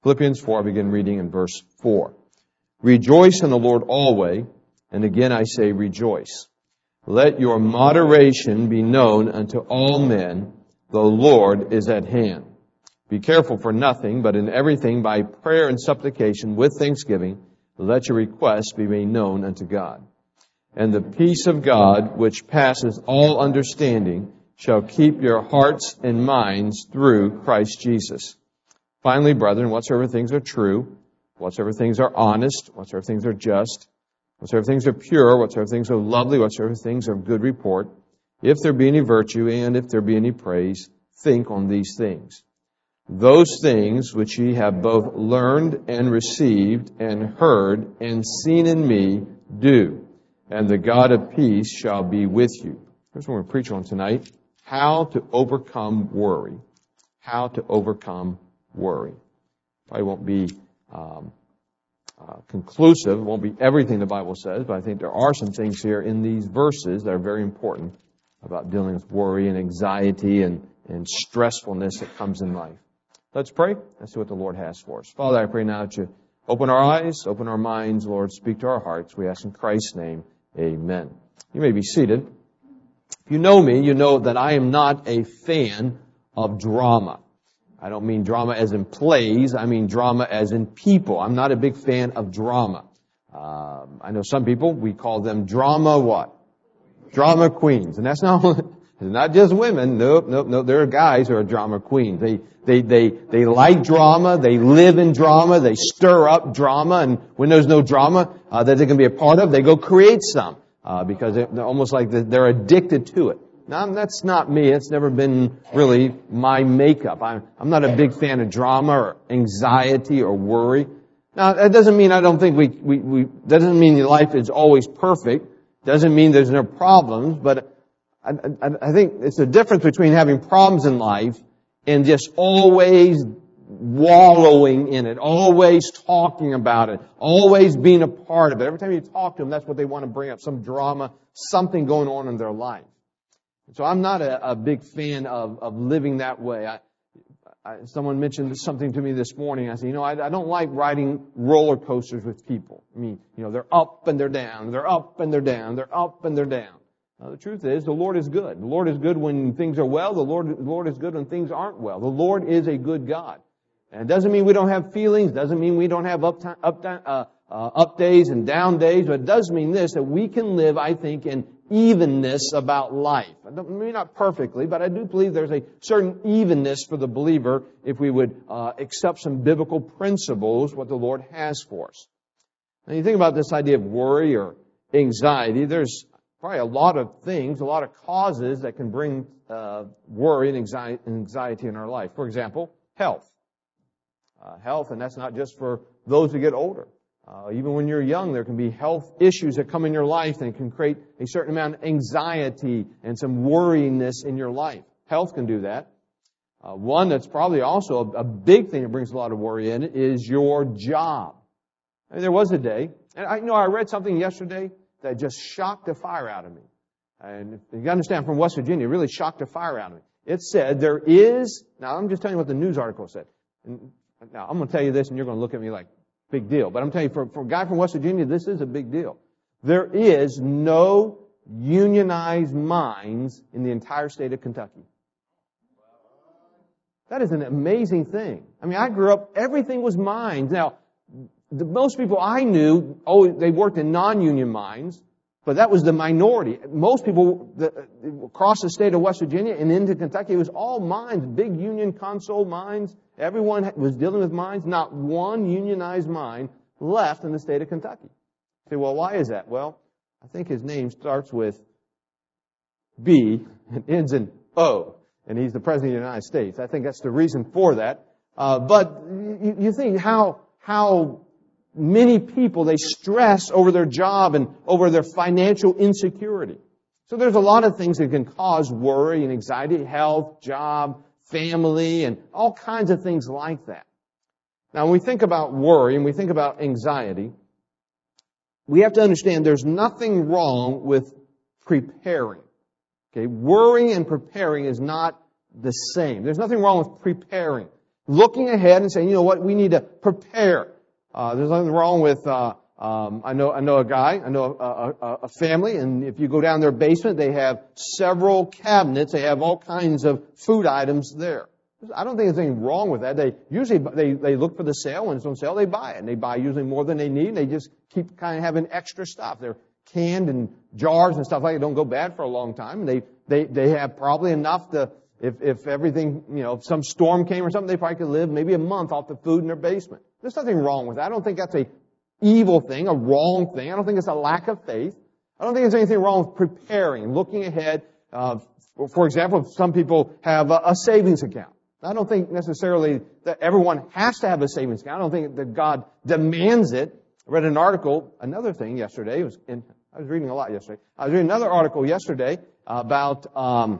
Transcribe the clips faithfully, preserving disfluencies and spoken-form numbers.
Philippians four, I begin reading in verse four. Rejoice in the Lord always, and again I say rejoice. Let your moderation be known unto all men. The Lord is at hand. Be careful for nothing, but in everything by prayer and supplication with thanksgiving, let your requests be made known unto God. And the peace of God, which passes all understanding, shall keep your hearts and minds through Christ Jesus. Finally, brethren, whatsoever things are true, whatsoever things are honest, whatsoever things are just, whatsoever things are pure, whatsoever things are lovely, whatsoever things are of good report, if there be any virtue and if there be any praise, think on these things. Those things which ye have both learned and received and heard and seen in me, do, and the God of peace shall be with you. Here's what we're preaching on tonight. How to overcome worry. How to overcome worry. Probably won't be um, uh, conclusive. It won't be everything the Bible says, but I think there are some things here in these verses that are very important about dealing with worry and anxiety and, and stressfulness that comes in life. Let's pray. Let's see what the Lord has for us. Father, I pray now that you open our eyes, open our minds, Lord, speak to our hearts. We ask in Christ's name, amen. You may be seated. If you know me, you know that I am not a fan of drama. I don't mean drama as in plays. I mean drama as in people. I'm not a big fan of drama. Um, I know some people, we call them drama what? Drama queens. And that's not, it's not just women. Nope, nope, nope. There are guys who are drama queens. They, they, they, they like drama. They live in drama. They stir up drama. And when there's no drama uh, that they can be a part of, they go create some. Uh, because they're almost like they're addicted to it. Now, that's not me. It's never been really my makeup. I'm, I'm not a big fan of drama or anxiety or worry. Now, that doesn't mean I don't think we, we, we, doesn't mean your life is always perfect. Doesn't mean there's no problems, but I, I, I think it's a difference between having problems in life and just always wallowing in it, always talking about it, always being a part of it. Every time you talk to them, that's what they want to bring up, some drama, something going on in their life. So I'm not a, a big fan of, of living that way. I, I, someone mentioned something to me this morning. I said, you know, I, I don't like riding roller coasters with people. I mean, you know, they're up and they're down, they're up and they're down, they're up and they're down. Now, the truth is, the Lord is good. The Lord is good when things are well. The Lord, the Lord is good when things aren't well. The Lord is a good God. And it doesn't mean we don't have feelings, doesn't mean we don't have up, time, up, uh, uh, up days and down days, but it does mean this, that we can live, I think, in evenness about life. I don't, maybe not perfectly, but I do believe there's a certain evenness for the believer if we would uh, accept some biblical principles, what the Lord has for us. Now, you think about this idea of worry or anxiety, there's probably a lot of things, a lot of causes that can bring uh, worry and anxiety, anxiety in our life. For example, health. Uh, health, and that's not just for those who get older. Uh, even when you're young, there can be health issues that come in your life and can create a certain amount of anxiety and some worryingness in your life. Health can do that. Uh, one that's probably also a, a big thing that brings a lot of worry in is your job. I mean, there was a day, and I you know I read something yesterday that just shocked the fire out of me. And if you understand, from West Virginia, it really shocked the fire out of me. It said there is, now I'm just telling you what the news article said. And now, I'm going to tell you this, and you're going to look at me like, big deal. But I'm telling you, for, for a guy from West Virginia, this is a big deal. There is no unionized mines in the entire state of Kentucky. That is an amazing thing. I mean, I grew up, everything was mines. Now, the, most people I knew, oh, they worked in non-union mines, but that was the minority. Most people the, across the state of West Virginia and into Kentucky, it was all mines, big union console mines. Everyone was dealing with mines. Not one unionized mine left in the state of Kentucky. You say, well, why is that? Well, I think his name starts with B and ends in O, and he's the President of the United States. I think that's the reason for that. Uh, but you, you think how how many people, they stress over their job and over their financial insecurity. So there's a lot of things that can cause worry and anxiety, health, job, family, and all kinds of things like that. Now, when we think about worry and we think about anxiety, we have to understand there's nothing wrong with preparing. Okay, worrying and preparing is not the same. There's nothing wrong with preparing. looking ahead and saying, you know what, we need to prepare. Uh, there's nothing wrong with, uh, um, I know, I know a guy, I know a, a, a family, and if you go down their basement, they have several cabinets. They have all kinds of food items there. I don't think there's anything wrong with that. They usually, they, they look for the sale. When it's on sale, they buy it. And they buy usually more than they need. And they just keep kind of having extra stuff. They're canned and jars and stuff like that. Don't go bad for a long time. And they, they, they have probably enough to, if, if everything, you know, if some storm came or something, they probably could live maybe a month off the food in their basement. There's nothing wrong with that. I don't think that's a evil thing, a wrong thing. I don't think it's a lack of faith. I don't think there's anything wrong with preparing, looking ahead. Uh, for example, some people have a, a savings account. I don't think necessarily that everyone has to have a savings account. I don't think that God demands it. I read an article, another thing yesterday. It was in, I was reading a lot yesterday. I was reading another article yesterday about um,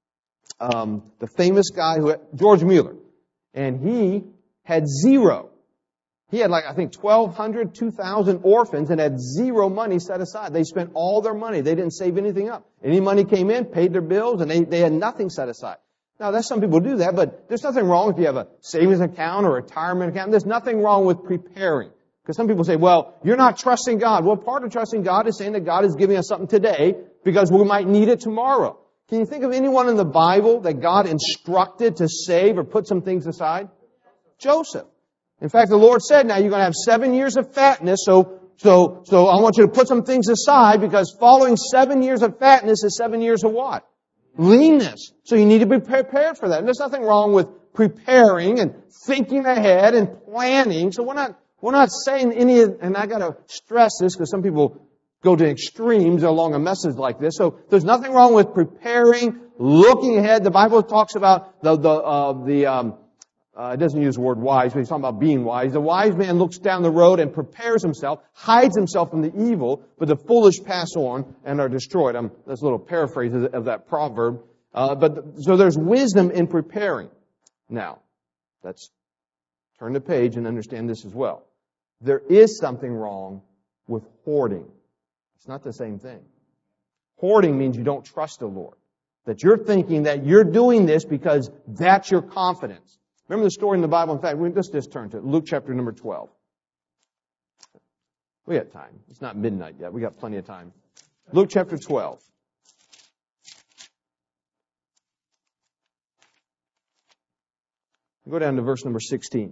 um, the famous guy who George Mueller, and he had zero. He had like, I think, twelve hundred, two thousand orphans and had zero money set aside. They spent all their money. They didn't save anything up. Any money came in, paid their bills, and they, they had nothing set aside. Now, that's some people do that, but there's nothing wrong if you have a savings account or a retirement account. There's nothing wrong with preparing. Because some people say, well, you're not trusting God. Well, part of trusting God is saying that God is giving us something today because we might need it tomorrow. Can you think of anyone in the Bible that God instructed to save or put some things aside? Joseph. In fact, the Lord said, now you're going to have seven years of fatness, so, so, so I want you to put some things aside because following seven years of fatness is seven years of what? Leanness. So you need to be prepared for that. And there's nothing wrong with preparing and thinking ahead and planning. So we're not, we're not saying any, and I gotta stress this because some people go to extremes along a message like this. So there's nothing wrong with preparing, looking ahead. The Bible talks about the, the, uh, the, um, Uh, it doesn't use the word wise, but he's talking about being wise. The wise man looks down the road and prepares himself, hides himself from the evil, but the foolish pass on and are destroyed. Um, that's a little paraphrase of, of that proverb. Uh, but so there's wisdom in preparing. Now, let's turn the page and understand this as well. There is something wrong with hoarding. It's not the same thing. Hoarding means you don't trust the Lord. That you're thinking that you're doing this because that's your confidence. Remember the story in the Bible? In fact, let's just turn to it. Luke chapter number twelve. We got time. It's not midnight yet. We got plenty of time. Luke chapter twelve. Go down to verse number sixteen.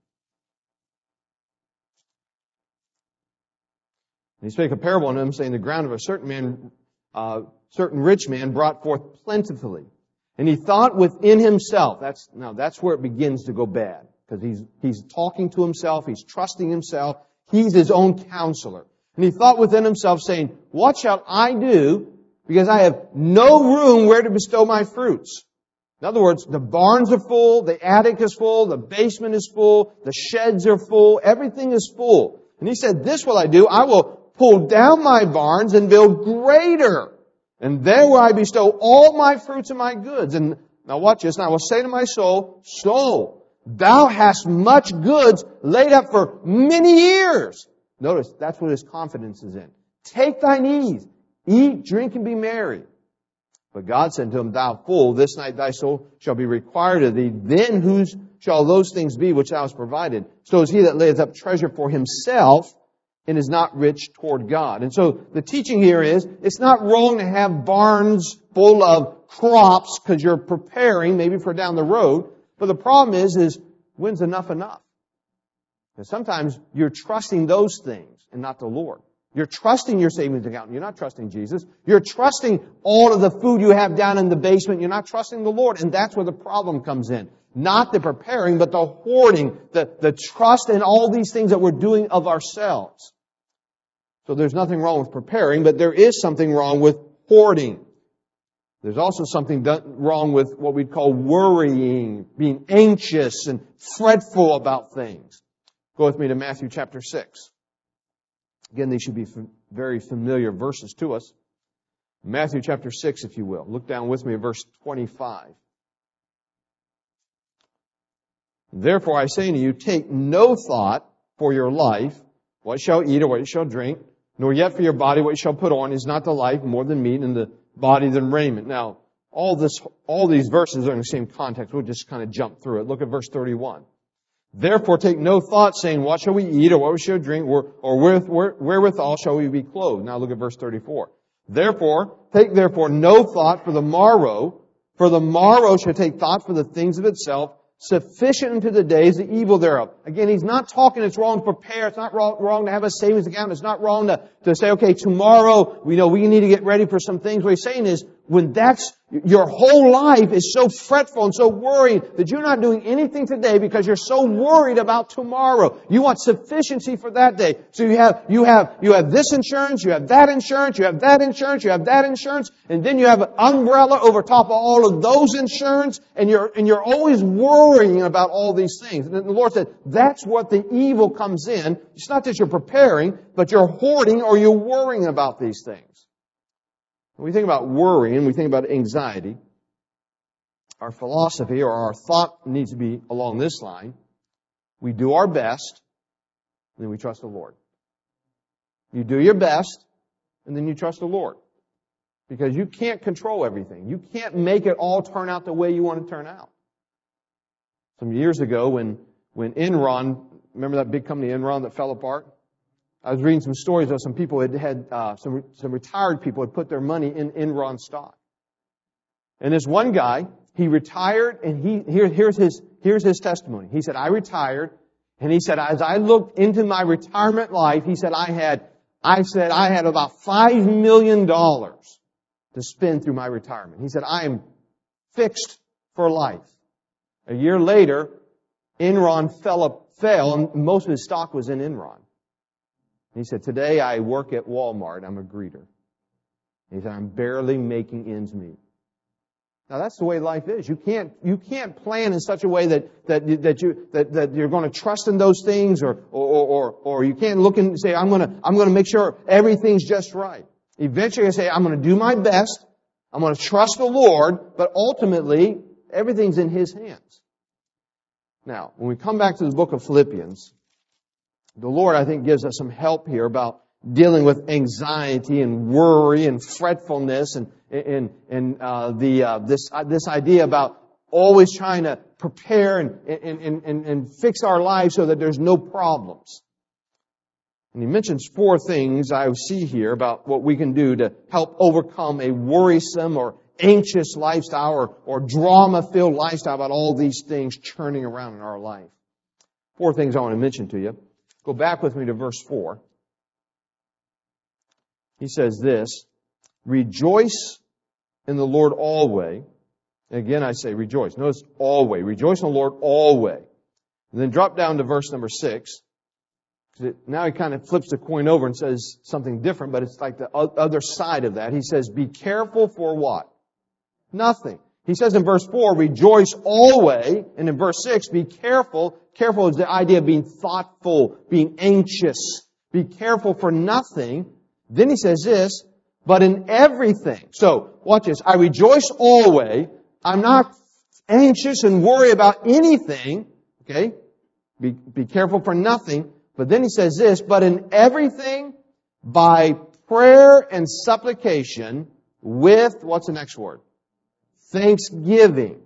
And he spake a parable unto him, saying, the ground of a certain man, uh, certain rich man brought forth plentifully. And he thought within himself, that's, now that's where it begins to go bad. Because he's, he's talking to himself, he's trusting himself, he's his own counselor. And he thought within himself, saying, what shall I do? Because I have no room where to bestow my fruits. In other words, the barns are full, the attic is full, the basement is full, the sheds are full, everything is full. And he said, this will I do, I will pull down my barns and build greater. And there will I bestow all my fruits and my goods. And now watch this. And I will say to my soul, soul, thou hast much goods laid up for many years. Notice, that's what his confidence is in. Take thine ease. Eat, drink, and be merry. But God said to him, thou fool, this night thy soul shall be required of thee. Then whose shall those things be which thou hast provided? So is he that layeth up treasure for himself and is not rich toward God. And so the teaching here is, it's not wrong to have barns full of crops because you're preparing maybe for down the road. But the problem is, is when's enough enough? And sometimes you're trusting those things and not the Lord. You're trusting your savings account and you're not trusting Jesus. You're trusting all of the food you have down in the basement. You're not trusting the Lord. And that's where the problem comes in. Not the preparing, but the hoarding, the, the trust in all these things that we're doing of ourselves. So there's nothing wrong with preparing, but there is something wrong with hoarding. There's also something done, wrong with what we'd call worrying, being anxious and fretful about things. Go with me to Matthew chapter six. Again, these should be very familiar verses to us. Matthew chapter six, if you will. Look down with me at verse twenty-five. Therefore I say unto you, take no thought for your life, what you shall eat or what you shall drink, nor yet for your body what you shall put on. Is not the life more than meat, and the body than raiment? Now, All this, all these verses are in the same context. We'll just kind of jump through it. Look at verse thirty-one. Therefore take no thought saying, what shall we eat, or what shall we drink, or, or wherewith, wherewithal shall we be clothed? Now look at verse thirty-four. Therefore, take therefore no thought for the morrow, for the morrow shall take thought for the things of itself. Sufficient unto the days, the evil thereof. Again, he's not talking it's wrong to prepare. It's not wrong, wrong to have a savings account. It's not wrong to, to say, okay, tomorrow, we know we need to get ready for some things. What he's saying is, when that's, your whole life is so fretful and so worried that you're not doing anything today because you're so worried about tomorrow. You want sufficiency for that day. So you have, you have, you have this insurance, you have that insurance, you have that insurance, you have that insurance, and then you have an umbrella over top of all of those insurance, and you're, and you're always worrying about all these things. And the Lord said, that's what the evil comes in. It's not that you're preparing, but you're hoarding or you're worrying about these things. When we think about worry and we think about anxiety, our philosophy or our thought needs to be along this line. We do our best, and then we trust the Lord. You do your best, and then you trust the Lord. Because you can't control everything. You can't make it all turn out the way you want to turn out. Some years ago when, when Enron, remember that big company Enron that fell apart? I was reading some stories of some people had had, uh, some, some retired people had put their money in Enron stock. And this one guy, he retired, and he, here, here's his, here's his testimony. He said, I retired, and he said, as I looked into my retirement life, he said, I had, I said, I had about five million dollars to spend through my retirement. He said, I am fixed for life. A year later, Enron fell up, fell, and most of his stock was in Enron. He said, today I work at Walmart. I'm a greeter. He said, I'm barely making ends meet. Now that's the way life is. You can't, you can't plan in such a way that, that, that you, that, that you're going to trust in those things, or, or, or, or you can't look and say, I'm going to, I'm going to make sure everything's just right. Eventually you say, I'm going to do my best. I'm going to trust the Lord, but ultimately everything's in His hands. Now, when we come back to the book of Philippians, the Lord, I think, gives us some help here about dealing with anxiety and worry and fretfulness and and and uh, the uh, this uh, this idea about always trying to prepare and and, and and fix our lives so that there's no problems. And he mentions four things I see here about what we can do to help overcome a worrisome or anxious lifestyle or, or drama-filled lifestyle about all these things churning around in our life. Four things I want to mention to you. Go back with me to verse four. He says this, rejoice in the Lord always. And again, I say rejoice. Notice always. Rejoice in the Lord always. And then drop down to verse number six. It, now he kind of flips the coin over and says something different, but it's like the other side of that. He says, be careful for what? Nothing. He says in verse four, rejoice always. And in verse six, be careful. Careful is the idea of being thoughtful, being anxious. Be careful for nothing. Then he says this, but in everything. So, watch this. I rejoice always. I'm not anxious and worry about anything. Okay? Be, be careful for nothing. But then he says this, but in everything, by prayer and supplication, with, what's the next word? Thanksgiving.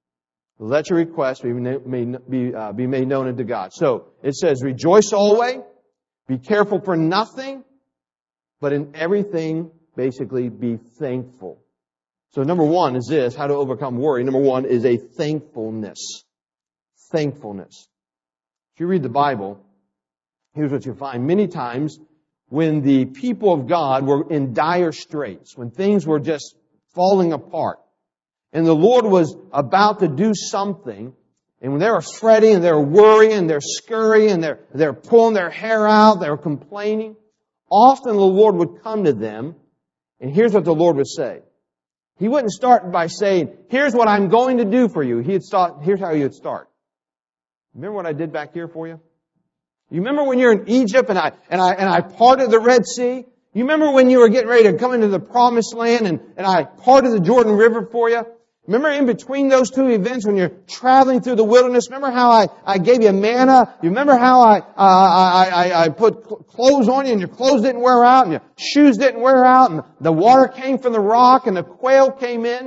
Let your requests be, may, be, uh, be made known unto God. So, it says, rejoice always, be careful for nothing, but in everything, basically, be thankful. So, number one is this, how to overcome worry. Number one is a thankfulness. Thankfulness. If you read the Bible, here's what you find. Many times, when the people of God were in dire straits, when things were just falling apart, and the Lord was about to do something, and when they were fretting and they were worrying and they're scurrying and they're, they're pulling their hair out, they were complaining, often the Lord would come to them, and here's what the Lord would say. He wouldn't start by saying, here's what I'm going to do for you. He'd start, here's how he would start. Remember what I did back here for you? You remember when you're in Egypt and I, and I, and I parted the Red Sea? You remember when you were getting ready to come into the Promised Land and, and I parted the Jordan River for you? Remember in between those two events when you're traveling through the wilderness? Remember how I, I gave you manna? You remember how I, uh, I, I, I put clothes on you and your clothes didn't wear out and your shoes didn't wear out and the water came from the rock and the quail came in?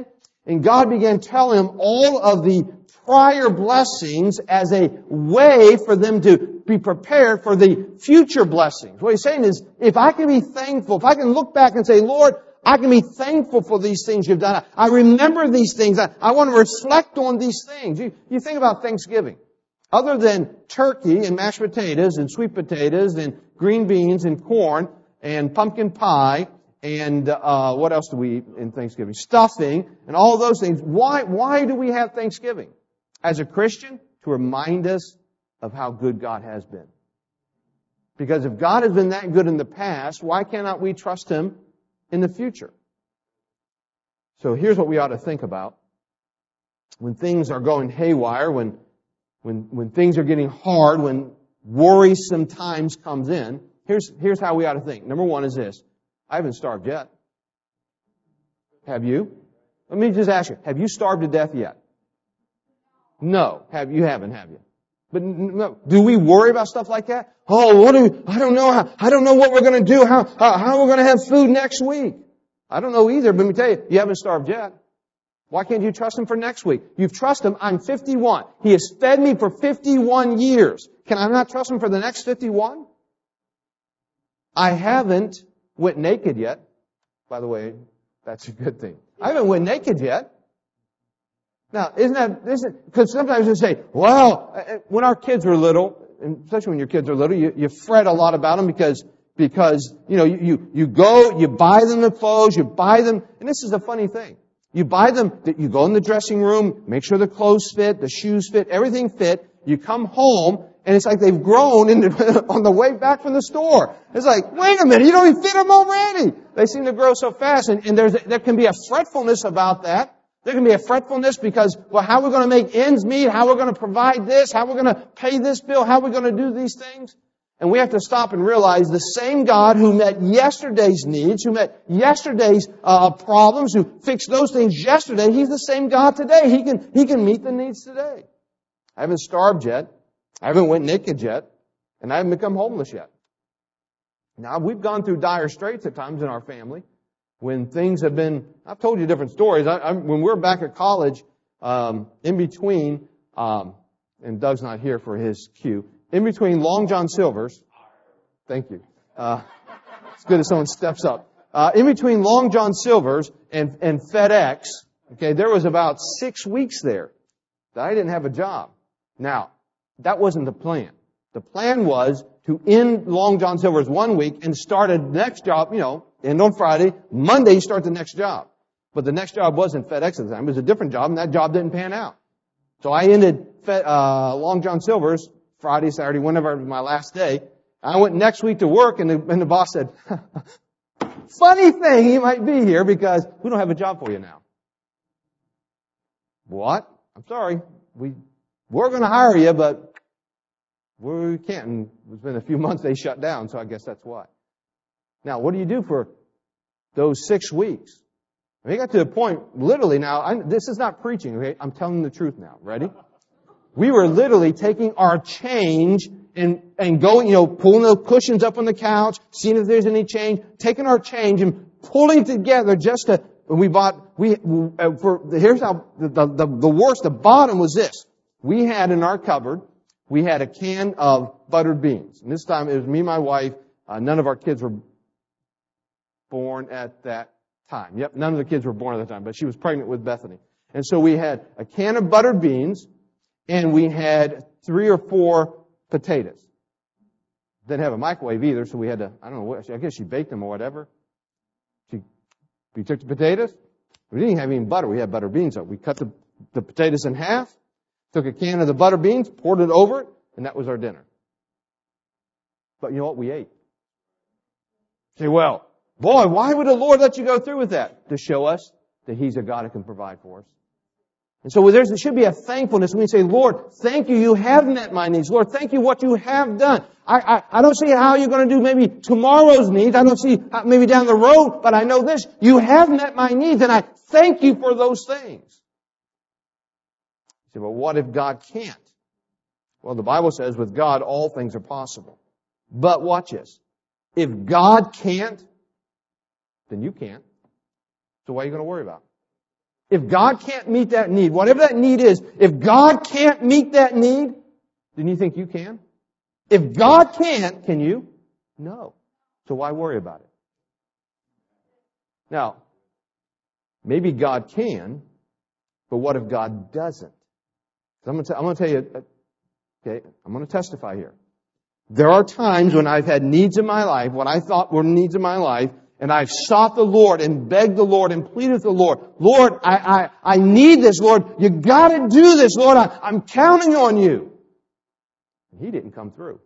And God began telling him all of the prior blessings as a way for them to be prepared for the future blessings. What he's saying is, if I can be thankful, if I can look back and say, Lord, I can be thankful for these things you've done. I remember these things. I, I want to reflect on these things. You, you think about Thanksgiving. Other than turkey and mashed potatoes and sweet potatoes and green beans and corn and pumpkin pie and uh what else do we eat in Thanksgiving? Stuffing and all those things. Why why do we have Thanksgiving? As a Christian, to remind us of how good God has been. Because if God has been that good in the past, why cannot we trust Him in the future? So here's what we ought to think about. When things are going haywire, when when when things are getting hard, when worrisome times comes in, here's here's how we ought to think. Number one is this. I haven't starved yet. Have you? Let me just ask you, have you starved to death yet? No. Have you haven't, have you? But no. Do we worry about stuff like that? Oh, what do we, I don't know how, I don't know what we're going to do, how, how, how we're going to have food next week. I don't know either, but let me tell you, you haven't starved yet. Why can't you trust Him for next week? You've trusted Him. I'm fifty-one. He has fed me for fifty-one years. Can I not trust Him for the next fifty-one? I haven't went naked yet. By the way, that's a good thing. I haven't went naked yet. Now, isn't that, isn't, because sometimes you say, well, when our kids were little, and especially when your kids are little, you, you fret a lot about them because, because, you know, you, you, you go, you buy them the clothes, you buy them, and this is a funny thing. You buy them, you go in the dressing room, make sure the clothes fit, the shoes fit, everything fit, you come home, and it's like they've grown in the, on the way back from the store. It's like, wait a minute, you don't even fit them already. They seem to grow so fast, and, and there's, there can be a fretfulness about that. There can be a fretfulness because, well, how are we going to make ends meet? How are we going to provide this? How are we going to pay this bill? How are we going to do these things? And we have to stop and realize the same God who met yesterday's needs, who met yesterday's uh, problems, who fixed those things yesterday, He's the same God today. He can, He can meet the needs today. I haven't starved yet. I haven't went naked yet. And I haven't become homeless yet. Now, we've gone through dire straits at times in our family when things have been, I've told you different stories. I, I, when we were back at college, um, in between, um, and Doug's not here for his cue, in between Long John Silver's, thank you. Uh, it's good if someone steps up. Uh, in between Long John Silver's and, and FedEx, okay, there was about six weeks there that I didn't have a job. Now, that wasn't the plan. The plan was to end Long John Silver's one week and start a next job, you know, end on Friday. Monday, you start the next job. But the next job wasn't FedEx at the time. It was a different job, and that job didn't pan out. So I ended Fed, uh, Long John Silver's Friday, Saturday, whenever it was my last day. I went next week to work, and the, and the boss said, funny thing, you might be here because we don't have a job for you now. What? I'm sorry. We, we're going to hire you, but we can't. And it's been a few months they shut down, so I guess that's why. Now, what do you do for those six weeks? I mean, it got to the point, literally now, I, this is not preaching, okay? I'm telling the truth now. Ready? We were literally taking our change and, and going, you know, pulling the cushions up on the couch, seeing if there's any change, taking our change and pulling together just to, we bought, we, for, here's how, the, the, the worst, the bottom was this. We had in our cupboard, we had a can of buttered beans. And this time it was me and my wife. Uh, none of our kids were born at that time. Yep, none of the kids were born at that time, but she was pregnant with Bethany. And so we had a can of buttered beans, and we had three or four potatoes. Didn't have a microwave either, so we had to, I don't know what, I guess she baked them or whatever. She, we took the potatoes. We didn't have any butter. We had buttered beans, though. We cut the, the potatoes in half, took a can of the butter beans, poured it over it, and that was our dinner. But you know what? We ate. Say, well, boy, why would the Lord let you go through with that? To show us that He's a God who can provide for us. And so there should be a thankfulness when we say, Lord, thank you, you have met my needs. Lord, thank you what you have done. I, I, I don't see how you're going to do maybe tomorrow's needs. I don't see maybe down the road, but I know this. You have met my needs, and I thank you for those things. You say, well, what if God can't? Well, the Bible says with God, all things are possible. But watch this. If God can't, then you can't. So what are you going to worry about? If God can't meet that need, whatever that need is, if God can't meet that need, then you think you can? If God can't, can you? No. So why worry about it? Now, maybe God can, but what if God doesn't? I'm going to, I'm going to tell you, okay, I'm going to testify here. There are times when I've had needs in my life, what I thought were needs in my life, and I've sought the Lord and begged the Lord and pleaded with the Lord. Lord, I, I, I need this, Lord. You gotta do this, Lord. I, I'm counting on you. And He didn't come through.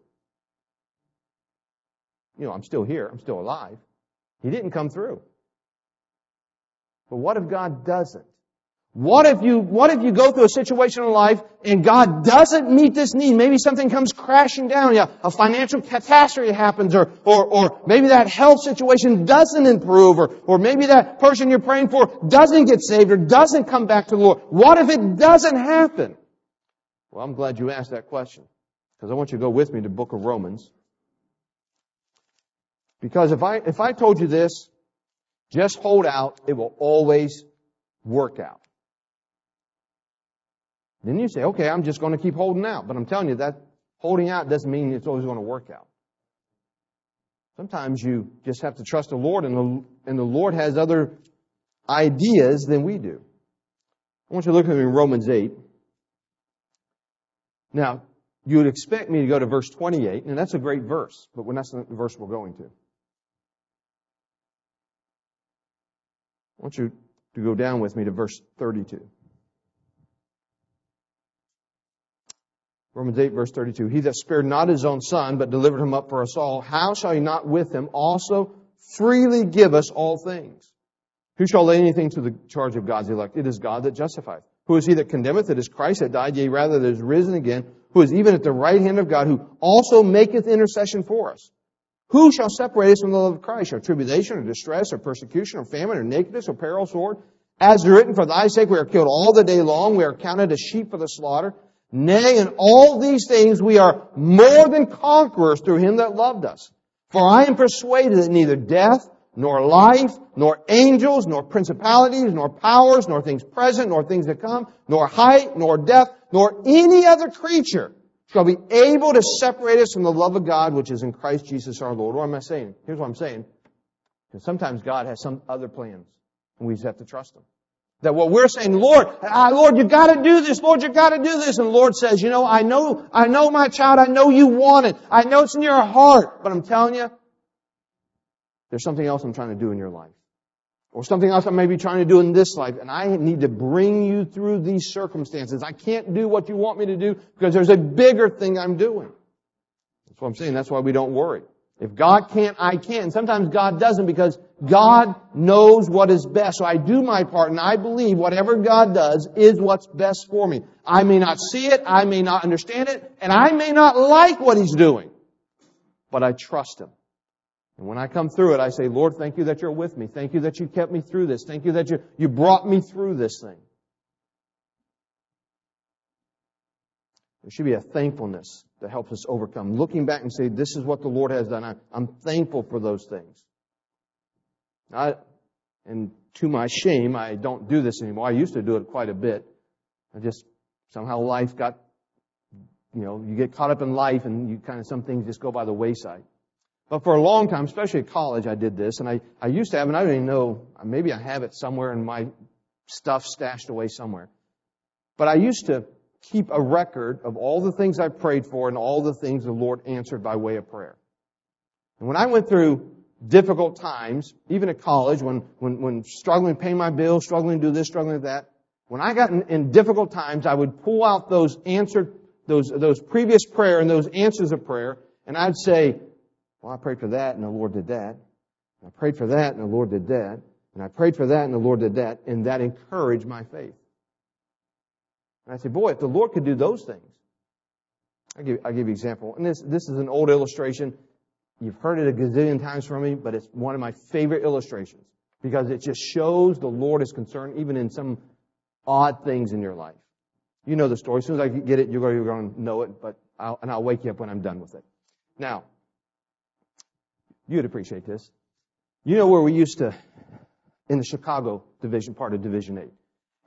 You know, I'm still here. I'm still alive. He didn't come through. But what if God doesn't? What if you, what if you go through a situation in life and God doesn't meet this need? Maybe something comes crashing down. Yeah, a financial catastrophe happens, or, or, or maybe that health situation doesn't improve, or, or maybe that person you're praying for doesn't get saved or doesn't come back to the Lord. What if it doesn't happen? Well, I'm glad you asked that question, because I want you to go with me to the book of Romans. Because if I, if I told you this, just hold out, it will always work out. Then you say, okay, I'm just going to keep holding out. But I'm telling you that holding out doesn't mean it's always going to work out. Sometimes you just have to trust the Lord, and the, and the Lord has other ideas than we do. I want you to look at me in Romans eight. Now, you would expect me to go to verse twenty-eight, and that's a great verse, but that's not the verse we're going to. I want you to go down with me to verse thirty-two. Romans eight, verse thirty-two. He that spared not his own Son, but delivered him up for us all, how shall he not with him also freely give us all things? Who shall lay anything to the charge of God's elect? It is God that justifieth. Who is he that condemneth? It is Christ that died, yea, rather that is risen again, who is even at the right hand of God, who also maketh intercession for us. Who shall separate us from the love of Christ? Shall tribulation, or distress, or persecution, or famine, or nakedness, or peril, sword? As written, for thy sake we are killed all the day long, we are counted as sheep for the slaughter. Nay, in all these things we are more than conquerors through Him that loved us. For I am persuaded that neither death, nor life, nor angels, nor principalities, nor powers, nor things present, nor things to come, nor height, nor depth, nor any other creature shall be able to separate us from the love of God which is in Christ Jesus our Lord. What am I saying? Here's what I'm saying. Because sometimes God has some other plans, and we just have to trust Him. That what we're saying, Lord, ah, Lord, you got to do this. Lord, you got to do this. And the Lord says, you know, I know, I know, my child, I know you want it. I know it's in your heart. But I'm telling you, there's something else I'm trying to do in your life. Or something else I may be trying to do in this life. And I need to bring you through these circumstances. I can't do what you want me to do because there's a bigger thing I'm doing. That's what I'm saying. That's why we don't worry. If God can't, I can. And sometimes God doesn't, because God knows what is best. So I do my part, and I believe whatever God does is what's best for me. I may not see it, I may not understand it, and I may not like what He's doing. But I trust Him. And when I come through it, I say, Lord, thank you that you're with me. Thank you that you kept me through this. Thank you that you, you brought me through this thing. There should be a thankfulness that helps us overcome. Looking back and say, this is what the Lord has done. I, I'm thankful for those things. I, and to my shame, I don't do this anymore. I used to do it quite a bit. I just, somehow life got, you know, you get caught up in life and you kind of, some things just go by the wayside. But for a long time, especially at college, I did this. And I, I used to have, and I don't even know, maybe I have it somewhere in my stuff stashed away somewhere. But I used to keep a record of all the things I prayed for and all the things the Lord answered by way of prayer. And when I went through difficult times, even at college, when, when, when struggling to pay my bills, struggling to do this, struggling with that, when I got in, in difficult times, I would pull out those answered, those, those previous prayer and those answers of prayer, and I'd say, well, I prayed for that and the Lord did that. And I prayed for that and the Lord did that. And I prayed for that and the Lord did that. And that encouraged my faith. And I said, boy, if the Lord could do those things. I'll give, I'll give you an example. And this, this is an old illustration. You've heard it a gazillion times from me, but it's one of my favorite illustrations. Because it just shows the Lord is concerned even in some odd things in your life. You know the story. As soon as I get it, you're going to know it. But I'll, and I'll wake you up when I'm done with it. Now, you'd appreciate this. You know where we used to, in the Chicago division, part of Division eight.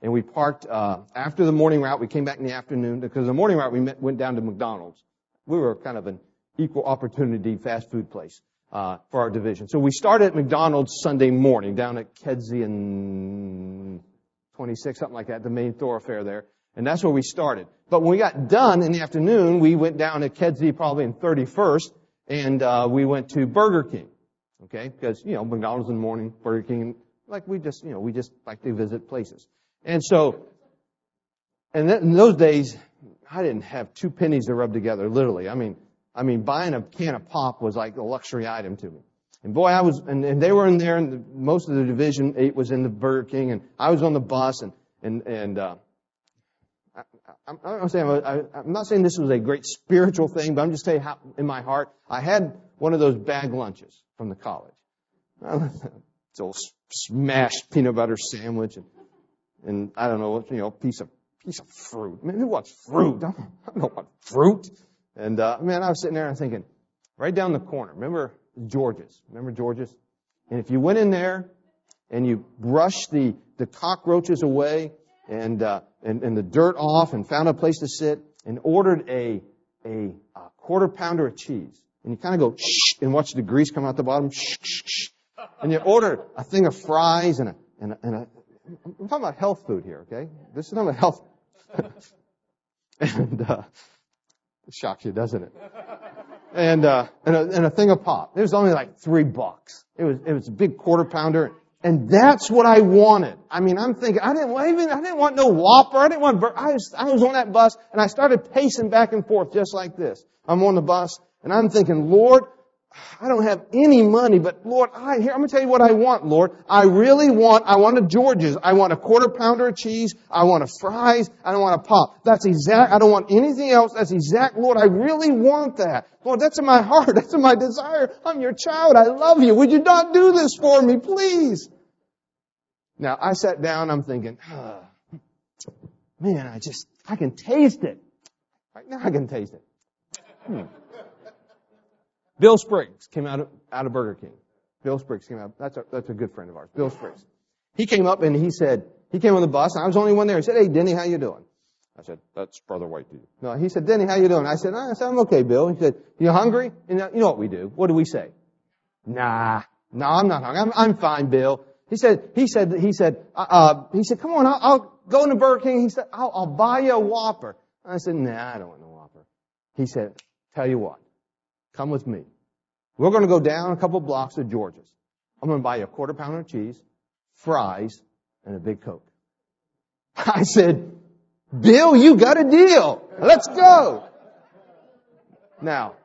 And we parked, uh, after the morning route, we came back in the afternoon, because the morning route we met, went down to McDonald's. We were kind of an equal opportunity fast food place, uh, for our division. So we started at McDonald's Sunday morning down at Kedzie and twenty-six, something like that, the main thoroughfare there. And that's where we started. But when we got done in the afternoon, we went down to Kedzie probably in thirty-first, and uh, we went to Burger King. Okay? Because, you know, McDonald's in the morning, Burger King, like we just, you know, we just like to visit places. And so, and in those days, I didn't have two pennies to rub together, literally. I mean, I mean, buying a can of pop was like a luxury item to me. And boy, I was, and, and they were in there, and the, most of the Division eight was in the Burger King, and I was on the bus, and, and, and, uh, I, I'm, I'm, saying, I, I'm not saying this was a great spiritual thing, but I'm just telling you how, in my heart, I had one of those bag lunches from the college. It's old smashed peanut butter sandwich, and, and I don't know what, you know, piece of, piece of fruit. Man, who wants fruit? I don't, I don't want fruit. And, uh, man, I was sitting there and thinking, right down the corner, remember George's? Remember George's? And if you went in there and you brushed the, the cockroaches away and, uh, and, and the dirt off and found a place to sit and ordered a, a, a quarter pounder of cheese, and you kind of go shh and watch the grease come out the bottom, shh, shh, shh. And you order a thing of fries and a, and a, and a I'm talking about health food here, okay? This is not about health. and, uh, it shocks you, doesn't it? And, uh, and a, and a thing of pop. It was only like three bucks. It was, it was a big quarter pounder. And that's what I wanted. I mean, I'm thinking, I didn't want even, I didn't want no Whopper. I didn't want, I was, I was on that bus and I started pacing back and forth just like this. I'm on the bus and I'm thinking, Lord, I don't have any money, but Lord, I, here, I'm going to tell you what I want, Lord. I really want, I want a George's. I want a quarter pounder of cheese. I want a fries. I don't want a pop. That's exact, I don't want anything else. That's exact, Lord, I really want that. Lord, that's in my heart. That's in my desire. I'm your child. I love you. Would you not do this for me, please? Now, I sat down, I'm thinking, oh, man, I just, I can taste it. Right now I can taste it. Hmm. Bill Spriggs came out of, out of Burger King. Bill Spriggs came out. That's a, that's a good friend of ours. Bill Spriggs. He came up and he said, he came on the bus, and I was the only one there. He said, hey, Denny, how you doing? I said, that's Brother White to you. No, he said, Denny, how you doing? I said, I said, I'm okay, Bill. He said, you hungry? And you know what we do? What do we say? Nah, no, I'm not hungry. I'm, I'm fine, Bill. He said, he said, he said, uh, he said, come on, I'll, I'll go into Burger King. He said, I'll, I'll buy you a Whopper. I said, nah, I don't want no Whopper. He said, tell you what. Come with me. We're going to go down a couple blocks to George's. I'm going to buy you a quarter pounder of cheese, fries, and a big Coke. I said, Bill, you got a deal. Let's go. Now,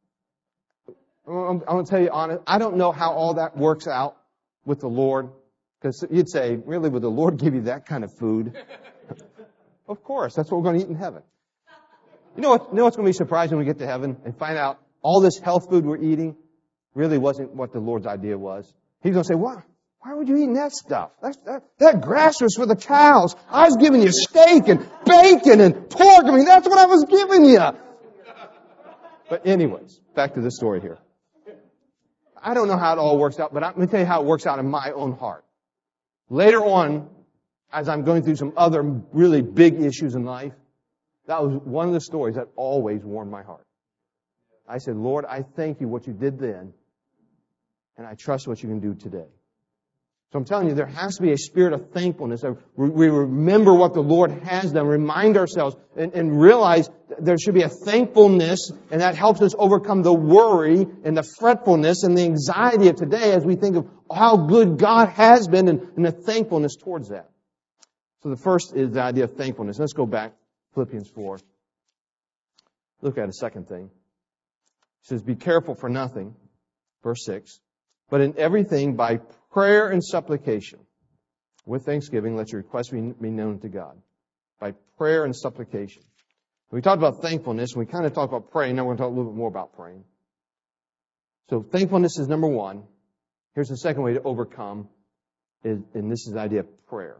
I'm going to tell you honest, I don't know how all that works out with the Lord. Because you'd say, really, would the Lord give you that kind of food? Of course, that's what we're going to eat in heaven. You know what? You know what's going to be surprising when we get to heaven and find out all this health food we're eating really wasn't what the Lord's idea was. He's going to say, why, why would you eat that stuff? That, that, that grass was for the cows. I was giving you steak and bacon and pork. I mean, that's what I was giving you. But anyways, back to the story here. I don't know how it all works out, but I'm going to tell you how it works out in my own heart. Later on, as I'm going through some other really big issues in life, that was one of the stories that always warmed my heart. I said, Lord, I thank you what you did then, and I trust what you can do today. So I'm telling you, there has to be a spirit of thankfulness. We remember what the Lord has done, remind ourselves, and, and realize there should be a thankfulness, and that helps us overcome the worry and the fretfulness and the anxiety of today as we think of how good God has been and, and the thankfulness towards that. So the first is the idea of thankfulness. Let's go back, Philippians four. Look at a second thing. It says, be careful for nothing, verse six, but in everything by prayer and supplication, with thanksgiving, let your requests be, be known to God. By prayer and supplication. We talked about thankfulness, and we kind of talked about praying. Now we're going to talk a little bit more about praying. So thankfulness is number one. Here's the second way to overcome, is, and this is the idea of prayer.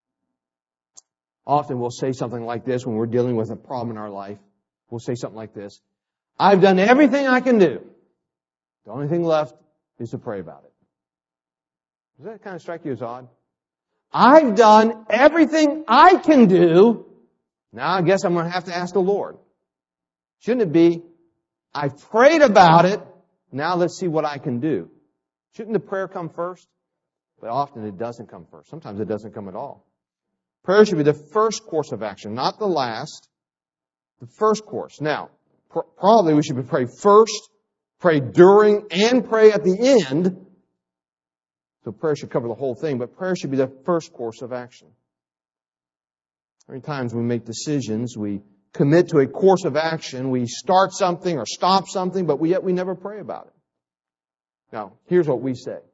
Often we'll say something like this when we're dealing with a problem in our life. We'll say something like this. I've done everything I can do. The only thing left is to pray about it. Does that kind of strike you as odd? I've done everything I can do. Now I guess I'm going to have to ask the Lord. Shouldn't it be, I've prayed about it, now let's see what I can do. Shouldn't the prayer come first? But often it doesn't come first. Sometimes it doesn't come at all. Prayer should be the first course of action, not the last. The first course. Now, pr- probably we should pray first, pray during, and pray at the end. So prayer should cover the whole thing, but prayer should be the first course of action. Many times we make decisions, we commit to a course of action, we start something or stop something, but we, yet we never pray about it. Now, here's what we say.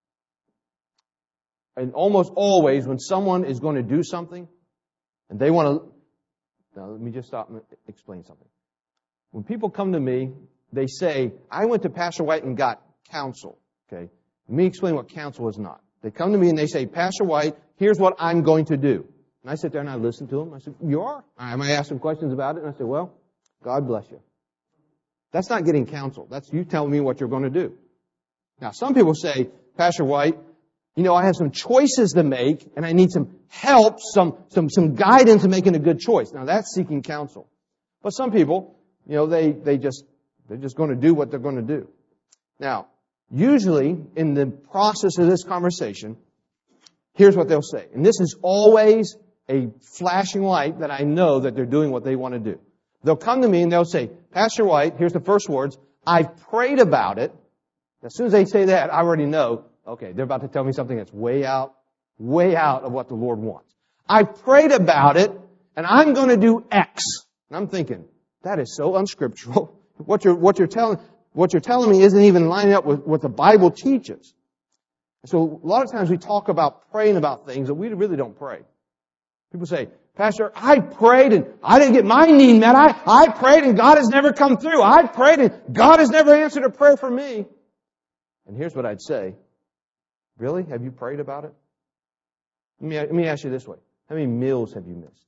And almost always when someone is going to do something, and they want to... Now, let me just stop and explain something. When people come to me, they say, I went to Pastor White and got counsel. Okay? Let me explain what counsel is not. They come to me and they say, Pastor White, here's what I'm going to do. And I sit there and I listen to them. I say, you are? I might ask them questions about it. And I say, well, God bless you. That's not getting counsel. That's you telling me what you're going to do. Now, some people say, Pastor White, you know, I have some choices to make and I need some help, some, some, some guidance in making a good choice. Now, that's seeking counsel. But some people, you know, they, they just, they're just going to do what they're going to do. Now, usually in the process of this conversation, here's what they'll say. And this is always a flashing light that I know that they're doing what they want to do. They'll come to me and they'll say, Pastor White, here's the first words, I've prayed about it. As soon as they say that, I already know, okay, they're about to tell me something that's way out, way out of what the Lord wants. I've prayed about it, and I'm going to do X. And I'm thinking, that is so unscriptural. What you're, what you're telling, what you're telling me isn't even lining up with what the Bible teaches. So a lot of times we talk about praying about things that we really don't pray. People say, Pastor, I prayed and I didn't get my need met. I, I prayed and God has never come through. I prayed and God has never answered a prayer for me. And here's what I'd say. Really? Have you prayed about it? Let me, let me ask you this way. How many meals have you missed?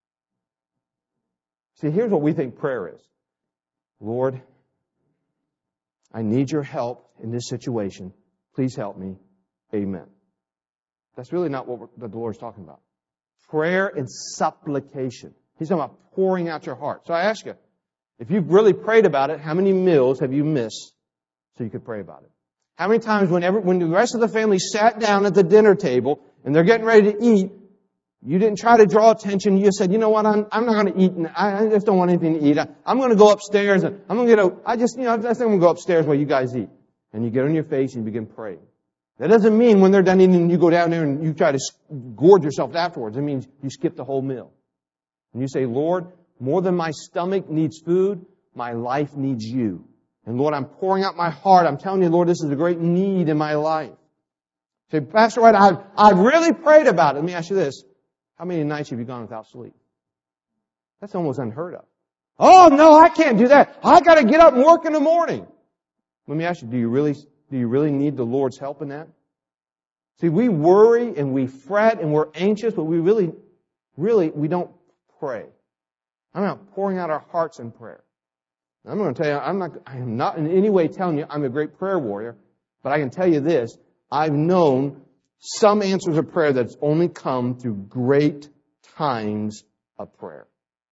See, here's what we think prayer is. Lord, I need your help in this situation. Please help me. Amen. That's really not what the Lord's talking about. Prayer and supplication. He's talking about pouring out your heart. So I ask you, if you've really prayed about it, how many meals have you missed so you could pray about it? How many times whenever, when the rest of the family sat down at the dinner table and they're getting ready to eat, you didn't try to draw attention. You just said, you know what, I'm, I'm not going to eat. I, I just don't want anything to eat. I, I'm going to go upstairs and I'm going to get a, I just, you know, I just, I'm going to go upstairs while you guys eat. And you get on your face and you begin praying. That doesn't mean when they're done eating you go down there and you try to gorge yourself afterwards. It means you skip the whole meal. And you say, Lord, more than my stomach needs food, my life needs you. And Lord, I'm pouring out my heart. I'm telling you, Lord, this is a great need in my life. Say, Pastor White, I've, I've really prayed about it. Let me ask you this. How many nights have you gone without sleep? That's almost unheard of. Oh, no, I can't do that. I got to get up and work in the morning. Let me ask you, do you really, do you really need the Lord's help in that? See, we worry and we fret and we're anxious, but we really, really, we don't pray. I'm not pouring out our hearts in prayer. I'm going to tell you, I'm not, I am not in any way telling you I'm a great prayer warrior, but I can tell you this, I've known some answers of prayer that's only come through great times of prayer.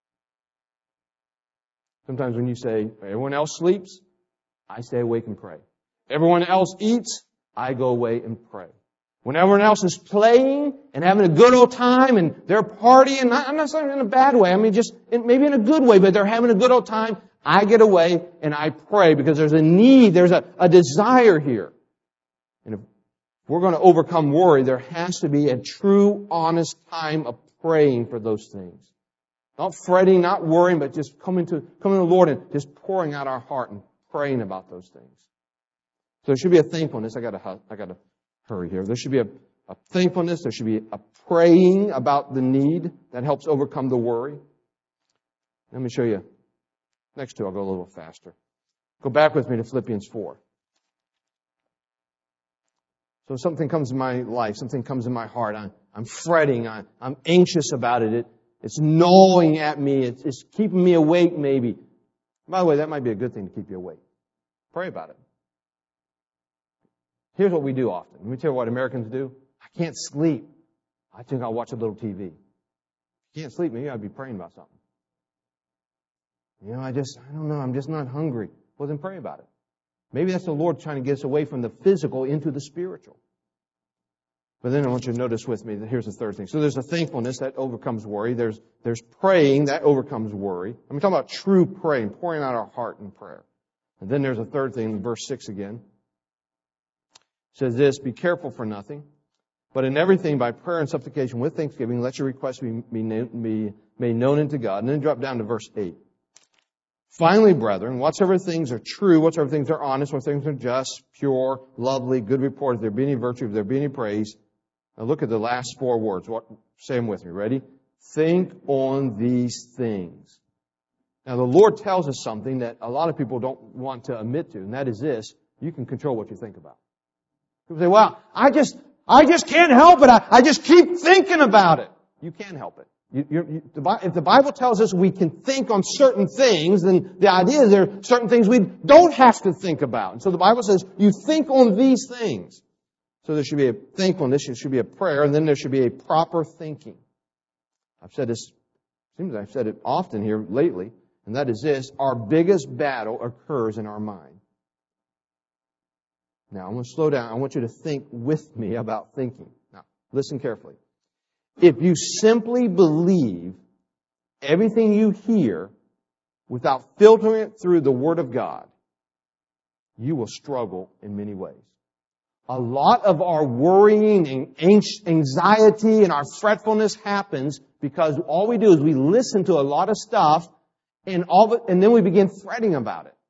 Sometimes when you say, everyone else sleeps, I stay awake and pray. Everyone else eats, I go away and pray. When everyone else is playing and having a good old time and they're partying, I'm not saying in a bad way, I mean just maybe in a good way, but they're having a good old time, I get away and I pray because there's a need, there's a, a desire here. And if we're going to overcome worry, there has to be a true, honest time of praying for those things. Not fretting, not worrying, but just coming to, coming to the Lord and just pouring out our heart and praying about those things. So there should be a thankfulness. I gotta, I gotta hurry here. There should be a, a thankfulness. There should be a praying about the need that helps overcome the worry. Let me show you. Next two, I'll go a little faster. Go back with me to Philippians four. So something comes in my life, something comes in my heart. I'm, I'm fretting. I'm, I'm anxious about it. it. It's gnawing at me. It's, it's keeping me awake maybe. By the way, that might be a good thing to keep you awake. Pray about it. Here's what we do often. Let me tell you what Americans do. I can't sleep. I think I'll watch a little T V. If you can't sleep, maybe I'd be praying about something. You know, I just, I don't know, I'm just not hungry. Well, then pray about it. Maybe that's the Lord trying to get us away from the physical into the spiritual. But then I want you to notice with me that here's the third thing. So there's a thankfulness that overcomes worry. There's there's praying that overcomes worry. I'm talking about true praying, pouring out our heart in prayer. And then there's a third thing in verse six again. It says this, be careful for nothing, but in everything by prayer and supplication with thanksgiving, let your requests be, be, be made known unto God. And then drop down to verse eight. Finally, brethren, whatsoever things are true, whatsoever things are honest, whatsoever things are just, pure, lovely, good report, if there be any virtue, if there be any praise. Now look at the last four words. What, say them with me. Ready? Think on these things. Now the Lord tells us something that a lot of people don't want to admit to, and that is this. You can control what you think about. People say, well, I just, I just can't help it. I, I just keep thinking about it. You can help it. You, you, you, if the Bible tells us we can think on certain things, then the idea is there are certain things we don't have to think about. And so the Bible says you think on these things. So there should be a thankfulness, there should be a prayer, and then there should be a proper thinking. I've said this, seems like I've said it often here lately, and that is this, our biggest battle occurs in our mind. Now, I'm going to slow down. I want you to think with me about thinking. Now, listen carefully. If you simply believe everything you hear without filtering it through the Word of God, you will struggle in many ways. A lot of our worrying and anxiety and our fretfulness happens because all we do is we listen to a lot of stuff and all of it, and then we begin fretting about it.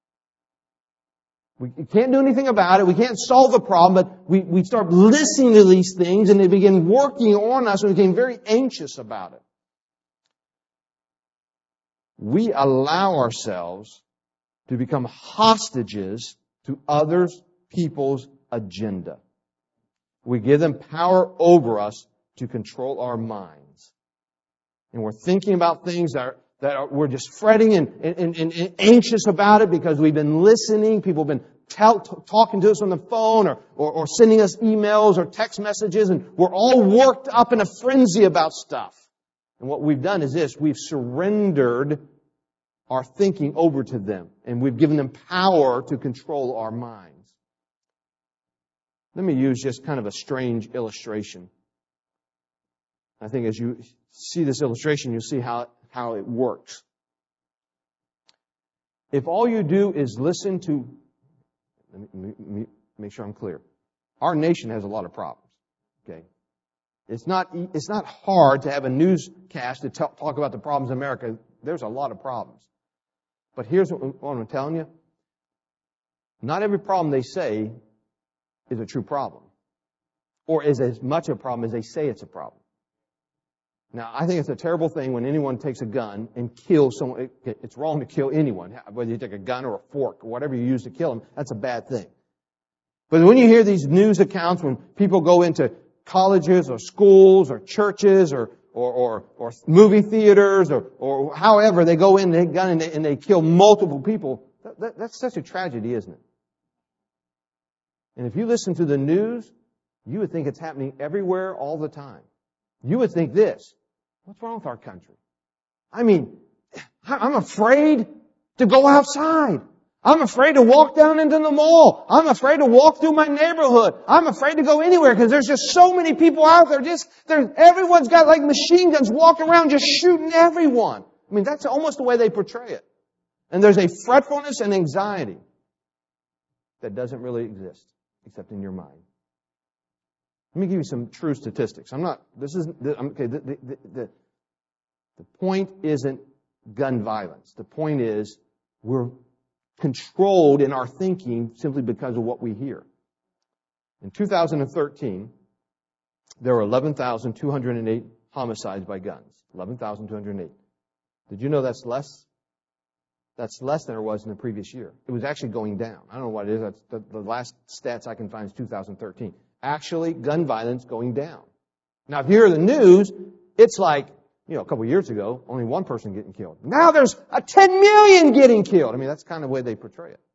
We can't do anything about it. We can't solve the problem, but we, we start listening to these things and they begin working on us and we become very anxious about it. We allow ourselves to become hostages to other people's agenda. We give them power over us to control our minds. And we're thinking about things that are that are, we're just fretting and, and, and, and anxious about it because we've been listening. People have been tell, t- talking to us on the phone or, or, or sending us emails or text messages, and we're all worked up in a frenzy about stuff. And what we've done is this. We've surrendered our thinking over to them, and we've given them power to control our minds. Let me use just kind of a strange illustration. I think as you see this illustration, you'll see how how it works. If all you do is listen to, let me, let me make sure I'm clear. Our nation has a lot of problems. Okay, it's not it's not hard to have a newscast to talk, talk about the problems in America. There's a lot of problems, but here's what, what I'm telling you: not every problem they say is a true problem, or is as much a problem as they say it's a problem. Now, I think it's a terrible thing when anyone takes a gun and kills someone. It's wrong to kill anyone, whether you take a gun or a fork or whatever you use to kill them. That's a bad thing. But when you hear these news accounts, when people go into colleges or schools or churches or or, or, or movie theaters or, or however, they go in, they take a gun and they, and they kill multiple people, that, that, that's such a tragedy, isn't it? And if you listen to the news, you would think it's happening everywhere all the time. You would think this, what's wrong with our country? I mean, I'm afraid to go outside. I'm afraid to walk down into the mall. I'm afraid to walk through my neighborhood. I'm afraid to go anywhere because there's just so many people out there. Just there, everyone's got like machine guns walking around just shooting everyone. I mean, that's almost the way they portray it. And there's a fretfulness and anxiety that doesn't really exist except in your mind. Let me give you some true statistics. I'm not, this isn't, okay, the, the, the, the point isn't gun violence. The point is we're controlled in our thinking simply because of what we hear. In two thousand thirteen, there were eleven thousand two hundred eight homicides by guns. eleven thousand two hundred eight. Did you know that's less? That's less than it was in the previous year. It was actually going down. I don't know what it is. That's the, the last stats I can find is two thousand thirteen. Actually, gun violence going down. Now, if you hear the news, it's like, you know, a couple of years ago, only one person getting killed. Now there's a ten million getting killed. I mean, that's kind of the way they portray it.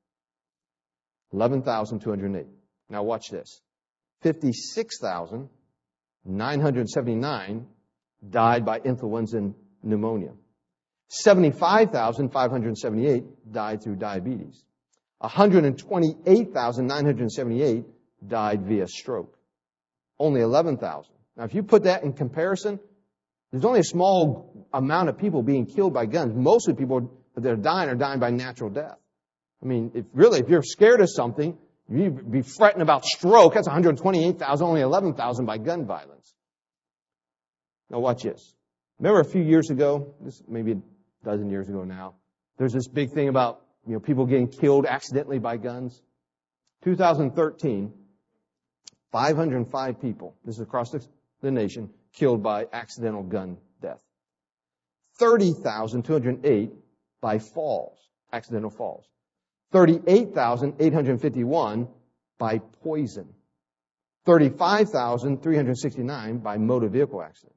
eleven thousand two hundred eight. Now watch this. fifty-six thousand nine hundred seventy-nine died by influenza and pneumonia. seventy-five thousand five hundred seventy-eight died through diabetes. one hundred twenty-eight thousand nine hundred seventy-eight died via stroke. Only eleven thousand. Now, if you put that in comparison, there's only a small amount of people being killed by guns. Most of the people that are dying are dying by natural death. I mean, if really, if you're scared of something, you'd be fretting about stroke. That's one hundred twenty-eight thousand, only eleven thousand by gun violence. Now, watch this. Remember a few years ago, this maybe a dozen years ago now, there's this big thing about, you know, people getting killed accidentally by guns. two thousand thirteen, five hundred five people, this is across the, the nation, killed by accidental gun death. thirty thousand two hundred eight by falls, accidental falls. thirty-eight thousand eight hundred fifty-one by poison. thirty-five thousand three hundred sixty-nine by motor vehicle accidents.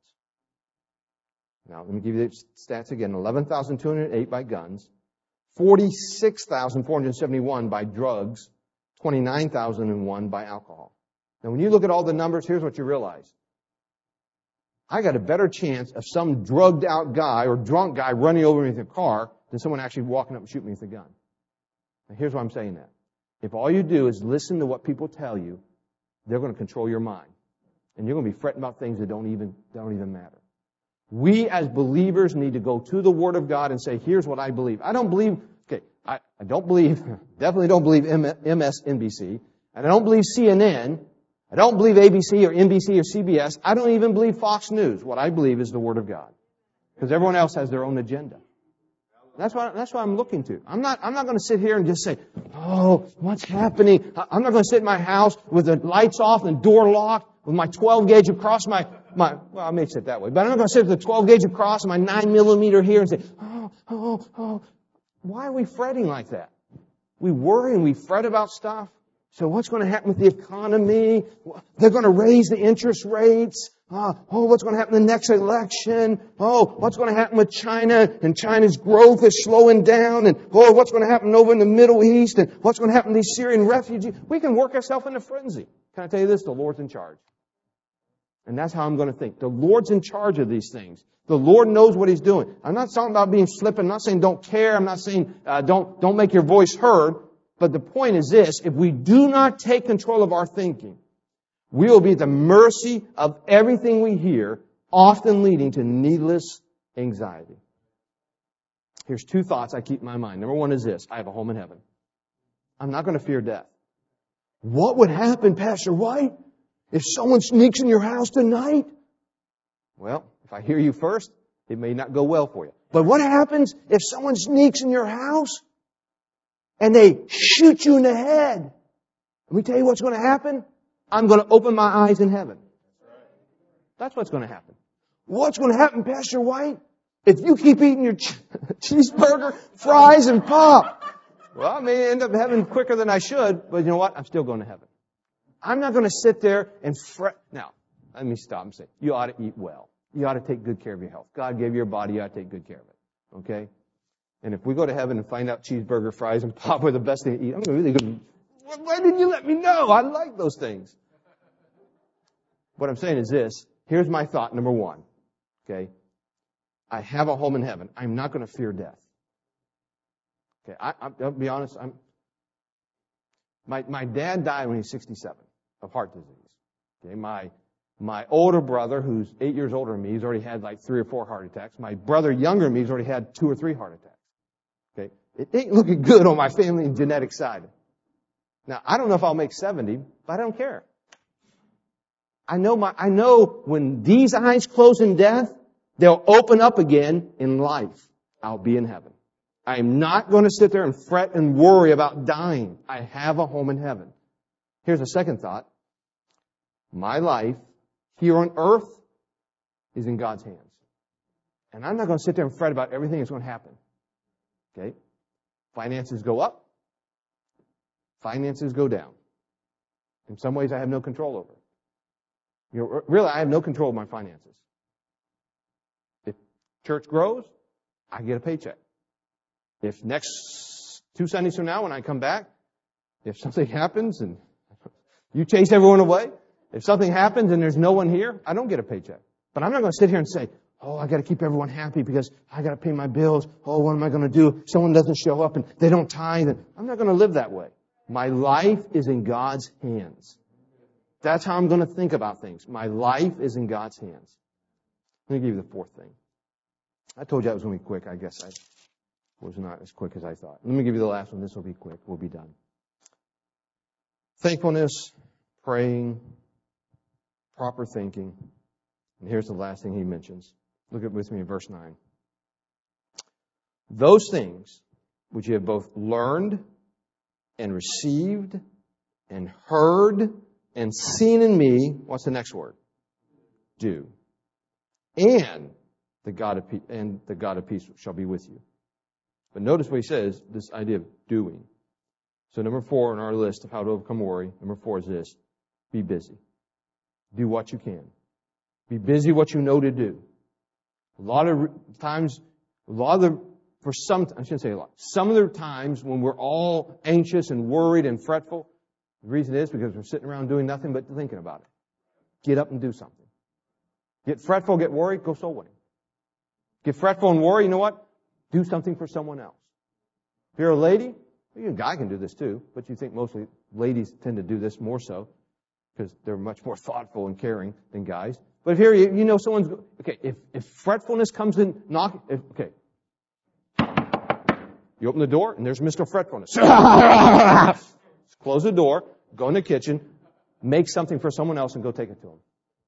Now, let me give you the stats again. eleven thousand two hundred eight by guns, forty-six thousand four hundred seventy-one by drugs, twenty-nine thousand one by alcohol. Now, when you look at all the numbers, here's what you realize. I got a better chance of some drugged out guy or drunk guy running over me with a car than someone actually walking up and shooting me with a gun. Now, here's why I'm saying that. If all you do is listen to what people tell you, they're going to control your mind. And you're going to be fretting about things that don't even, don't even matter. We as believers need to go to the Word of God and say, here's what I believe. I don't believe, okay, I, I don't believe, definitely don't believe M S N B C, and I don't believe C N N, I don't believe A B C or N B C or C B S, I don't even believe Fox News. What I believe is the Word of God. Because everyone else has their own agenda. That's what, that's what I'm looking to. I'm not, I'm not going to sit here and just say, oh, what's happening? I'm not going to sit in my house with the lights off and door locked with my twelve gauge across my, my, well, I may sit that way, but I'm not going to sit with the twelve gauge across and my nine millimeter here and say, oh, oh, oh. Why are we fretting like that? We worry and we fret about stuff. So what's going to happen with the economy? They're going to raise the interest rates. Uh, oh, what's going to happen in the next election? Oh, what's going to happen with China? And China's growth is slowing down. And oh, what's going to happen over in the Middle East? And what's going to happen to these Syrian refugees? We can work ourselves into frenzy. Can I tell you this? The Lord's in charge. And that's how I'm going to think. The Lord's in charge of these things. The Lord knows what He's doing. I'm not talking about being flippant. I'm not saying don't care. I'm not saying uh, don't don't make your voice heard. But the point is this: if we do not take control of our thinking, we will be at the mercy of everything we hear, often leading to needless anxiety. Here's two thoughts I keep in my mind. Number one is this: I have a home in heaven. I'm not going to fear death. What would happen, Pastor White, if someone sneaks in your house tonight? Well, if I hear you first, it may not go well for you. But what happens if someone sneaks in your house and they shoot you in the head? Let me tell you what's going to happen. I'm going to open my eyes in heaven. That's what's going to happen. What's going to happen, Pastor White, if you keep eating your ch- cheeseburger, fries, and pop? Well, I may end up heaven quicker than I should, but you know what? I'm still going to heaven. I'm not going to sit there and fret. Now, let me stop and say, you ought to eat well. You ought to take good care of your health. God gave you your body. You ought to take good care of it. Okay? And if we go to heaven and find out cheeseburger, fries, and pop are the best thing to eat, I'm going to really go, why didn't you let me know? I like those things. What I'm saying is this. Here's my thought, number one. Okay? I have a home in heaven. I'm not going to fear death. Okay? I, I, I'll be honest. I'm, my, my dad died when he was sixty-seven of heart disease. Okay? My, my older brother, who's eight years older than me, he's already had like three or four heart attacks. My brother younger than me has already had two or three heart attacks. Okay? It ain't looking good on my family and genetic side. Now, I don't know if I'll make seventy, but I don't care. I know my, I know when these eyes close in death, they'll open up again in life. I'll be in heaven. I am not going to sit there and fret and worry about dying. I have a home in heaven. Here's a second thought. My life here on earth is in God's hands. And I'm not going to sit there and fret about everything that's going to happen. Okay? Finances go up. Finances go down. In some ways, I have no control over it. You know, really, I have no control of my finances. If church grows, I get a paycheck. If next two Sundays from now when I come back, if something happens and you chase everyone away, If something happens and there's no one here, I don't get a paycheck. But I'm not going to sit here and say, oh, I got to keep everyone happy because I got to pay my bills. Oh, what am I going to do if someone doesn't show up and they don't tithe? I'm not going to live that way. My life is in God's hands. That's how I'm going to think about things. My life is in God's hands. Let me give you the fourth thing. I told you I was going to be quick. I guess I was not as quick as I thought. Let me give you the last one. This will be quick. We'll be done. Thankfulness, praying, proper thinking. And here's the last thing he mentions. Look at with me in verse nine. Those things which you have both learned and received and heard and seen in me, what's the next word? Do. And the God of peace, and the God of peace shall be with you. But notice what he says, this idea of doing. So number four on our list of how to overcome worry, number four is this: be busy. Do what you can. Be busy what you know to do. A lot of times, a lot of the, for some, I shouldn't say a lot, some of the times when we're all anxious and worried and fretful, the reason is because we're sitting around doing nothing but thinking about it. Get up and do something. Get fretful, get worried, go soul winning. Get fretful and worry, you know what? Do something for someone else. If you're a lady, well, a guy can do this too, but you think mostly ladies tend to do this more so because they're much more thoughtful and caring than guys. But if here you, you know someone's, okay, if, if fretfulness comes in, knock, if, okay. You open the door and there's Mister Fretfulness. Close the door, go in the kitchen, make something for someone else and go take it to them.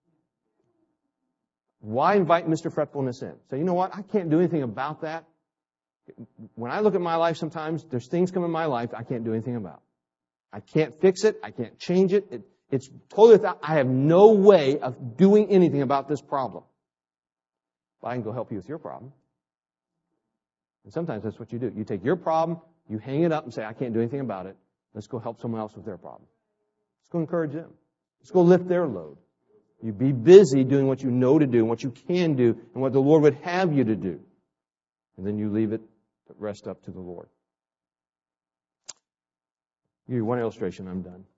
Why invite Mister Fretfulness in? Say, you know what? I can't do anything about that. When I look at my life sometimes, there's things come in my life I can't do anything about. I can't fix it. I can't change it. it it's totally without, I have no way of doing anything about this problem. But I can go help you with your problem. And sometimes that's what you do. You take your problem, you hang it up and say, I can't do anything about it. Let's go help someone else with their problem. Let's go encourage them. Let's go lift their load. You be busy doing what you know to do, and what you can do, and what the Lord would have you to do. And then you leave it, rest up to the Lord. I'll give you one illustration, I'm done.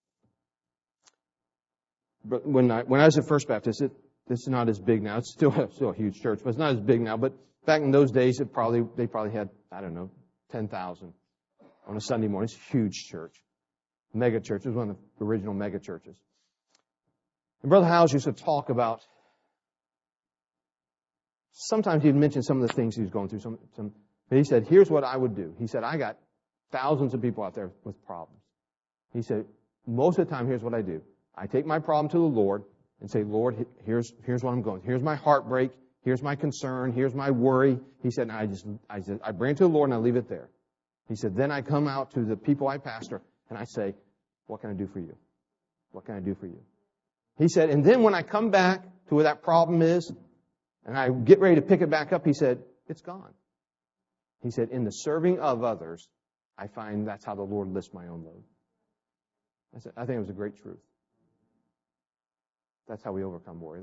But when I, when I was at First Baptist, it, it's not as big now. It's still, still a huge church, but it's not as big now. But back in those days, it probably they probably had, I don't know, ten thousand on a Sunday morning. It's a huge church. Mega church. It was one of the original mega churches. And Brother Howes used to talk about, sometimes he'd mention some of the things he was going through. Some, some, but he said, here's what I would do. He said, I got thousands of people out there with problems. He said, most of the time, here's what I do. I take my problem to the Lord and say, Lord, here's, here's what I'm going through. Here's my heartbreak. Here's my concern. Here's my worry. He said, and I just, I just, I bring it to the Lord and I leave it there. He said, then I come out to the people I pastor and I say, what can I do for you? What can I do for you? He said, and then when I come back to where that problem is, and I get ready to pick it back up, he said, it's gone. He said, in the serving of others, I find that's how the Lord lifts my own load. I said, I think it was a great truth. That's how we overcome worry.